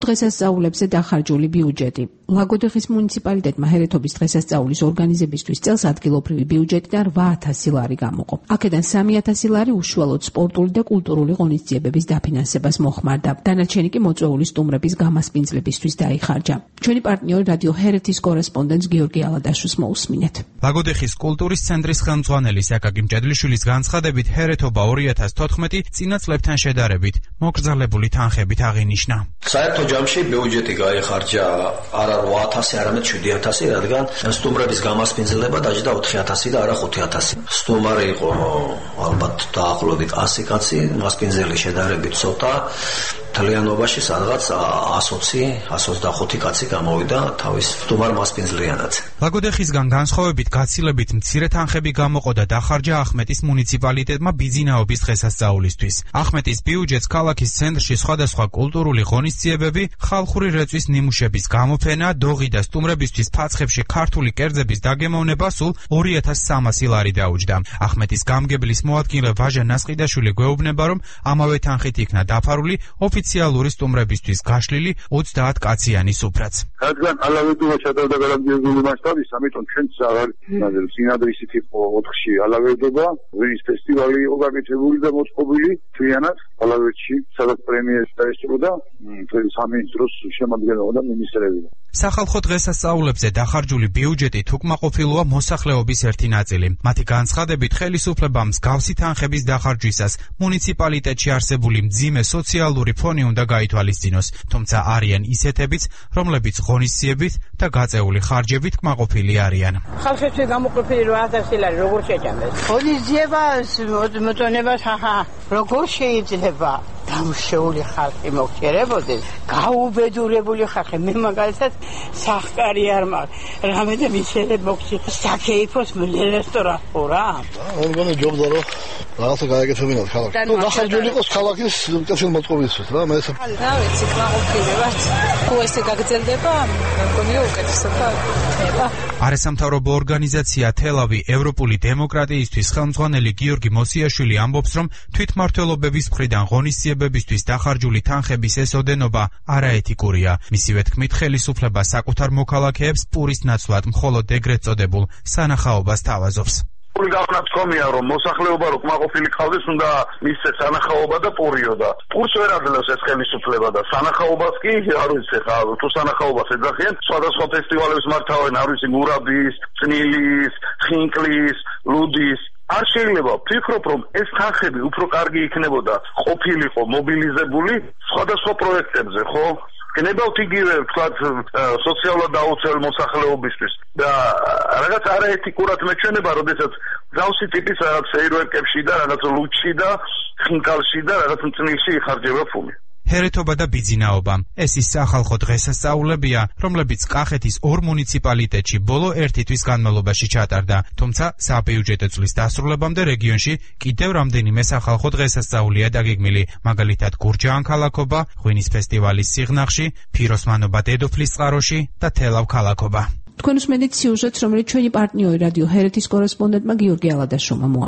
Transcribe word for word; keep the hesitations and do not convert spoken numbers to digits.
დღესასწაულებზე დახარჯული ბიუჯეტი. ლაგოდეხის მუნიციპალიტეტმა ჰერეთობის დღესასწაულის ორგანიზებისთვის წელს ადგილობრივი ბიუჯეტიდან რვა ათასი ლარი გამოყო. აქედან სამი ათასი ლარი უშუალოდ სპორტული და კულტურული ღონისძიებების დაფინანსებას მოხმარდა. დანარჩენი კი მოწვეული სტუმრების გამასპინძლებისთვის დაიხარჯა. ჩვენი პარტნიორი რადიო ჰერეთის კორესპონდენტს გიორგი ალადაშვილს მოусმინეთ. ლაგოდეხის კულტურის ცენტრის ხელმძღვანელი საკაკი მჭედლიშვილის განცხადებით, ჰერეთობა ორი ათას თოთხმეტი წინა წლებთან შედარებით მოკრძალებული თანხებით აღინიშნა. საერთო ჯამში ბიუჯეტი გაიხარჯა არა რვა ათასი, არამედ შვიდი ათასი, რადგან სტუმრების გამასპინძლება დაჯდა ოთხი ათასი და არა ხუთი ათასი. სტუმარი იყო ალბათ დაახლოებით ასი კაცი, მასპინძელი შედარებით ცოტა. თლიანობაში სადღაც ას ოცი ას ოცდახუთი კაცი გამოვიდა თავის სტუმარ მასპინძლიანად. ლაგოდეხისგან განსხვავებით გაცილებით მცირე თანხები გამოყო და დახარჯა ახმეტის მუნიციპალიტეტმა ბიძინაობის დღესასწაულისთვის. ახმეტის ბიუჯეტს ქალაქის ცენტრში სხვადასხვა კულტურული ღონისძიებები, ხალხური რეწვის ნიმუშების გამოფენა, დოღი და სტუმრებისთვის ფაცხებში ქართული კერძების დაგემოვნება სულ ორი ათას სამასი ლარი დაუჯდა. ახმეტის გამგებლის მოადგილე ვაჟა ნასყიდაშვილი გვეუბნება, რომ ამავე თანხით იქნა დაფარული ოფიციალური სტუმრებისთვის გაშლილი ოცდაათ კაციანი სუფრაც. რადგან ალავერდობა ჩატარდა გარანტირებული მასშტაბის, ამიტომ ჩვენც აღარ წინადრე ისეთი იყო ოთხში ალავერდობა, ვინის ფესტივალი იყო გაკეთებული და მოწყობილი თლიანად ალავერდში, სადაც პრემიერს დაესწროდა მთელი სამინისტროს შემადგენლობა და მინისტრები. სახალხო დღესასწაულებზე დახარჯული ბიუჯეტი თუკმაყოფილოა მოსახლეობის ერთი ნაწილი. მათი განცხადებით, ხელისუფლებამ მსგავსი თანხების დახარჯვისას მუნიციპალიტეტში არსებული მძიმე სოციალური ფონი უნდა გაითვალისწინოს, თუმცა არიან ისეთებიც, რომლებიც ღონისძიებით და გაწეული ხარჯებით კმაყოფილი არიან. ხალხებში გამოყოფილი რვა ათასი ლარი როგორ შეჭამდეს? ღონისძიებას მოწონებას ჰაჰა როგორ შეიძლება? დამშეული ხალხი მოგჭერებოდეს, გაუბედურებული ხალხი. მე მაგალითად სახკარი არ მაქვს, რამე და მისელებ მოგჭი საკეიფოს რესტორან ხო რა? მე მგონი ჯობდა რომ რაღაცა გაიგეთებინათ ქალაქს. ნუ დახარჯული იყოს ქალაქის მკაცრი მოწყობისთვის რა, მე ეს რა ვიცი, კმაყოფილი ვარ. თუ ესე გაგრძელდება, მე მგონი რომ უკეთესობა იქნება. არასამთავრობო ორგანიზაცია თელავი ევროპული დემოკრატიისთვის ხელმძღვანელი გიორგი მოსიაშვილი ამბობს, რომ თვითმმართველობების მხრიდან ღონისძიებებისთვის დახარჯული თანხების ესოდენობა არაეთიკურია. მისივე თქმით, ხელისუფლება საკუთარ მოქალაქეებს პურის ნაცვლად მხოლოდ ეგრეთ წოდებულ სანახაობას თავაზობს. პური გამონათქვამია, რომ მოსახლეობა რო კმაყოფილი ყავდეს, უნდა მისცეს სანახაობა და პურიო და პურს ვერ აძლევს ეს ხელისუფლება და სანახაობას კი არ ვიცი ხა, თუ სანახაობას ეძახიან, სხვადასხვა ფესტივალებს მართავენ, არ ვიცი, მურაბის, წნილის, ხინკლის, ლუდის. არ შეიძლება ვფიქრობ, რომ ეს თანხები უფრო კარგი იქნებოდა ყოფილიყო მობილიზებული სხვადასხვა პროექტებზე, ხო? გნებავთ იგივე, ვთქვათ, სოციალურად დაუცველ მოსახლეობისთვის და რაღაც არაეთიკურად მეჩვენება, როდესაც მსგავსი ტიპის რაღაც ფეირვერკებში და რაღაც ლუჩში და ხინკალში და რაღაც მწნილში იხარჯება ფული. ჰერეთობა და ბიძინაობა. ეს ის სახალხო დღესასწაულებია, რომლებიც კახეთის ორ მუნიციპალიტეტში ბოლო ერთი თვის განმავლობაში ჩატარდა. თუმცა საბიუჯეტო წლის დასრულებამდე რეგიონში კიდევ რამდენიმე სახალხო დღესასწაულია დაგეგმილი, მაგალითად გურჯაან ქალაქობა, ღვინის ფესტივალის სიღნაღში, ფიროსმანობა დედოფლის წყაროში და თელავ ქალაქობა. თქვენ უსმენთ სიუჟეტს, რომელიც ჩვენი პარტნიორი რადიო ჰერეთის კორესპონდენტმა გიორგი ალადაშვილმა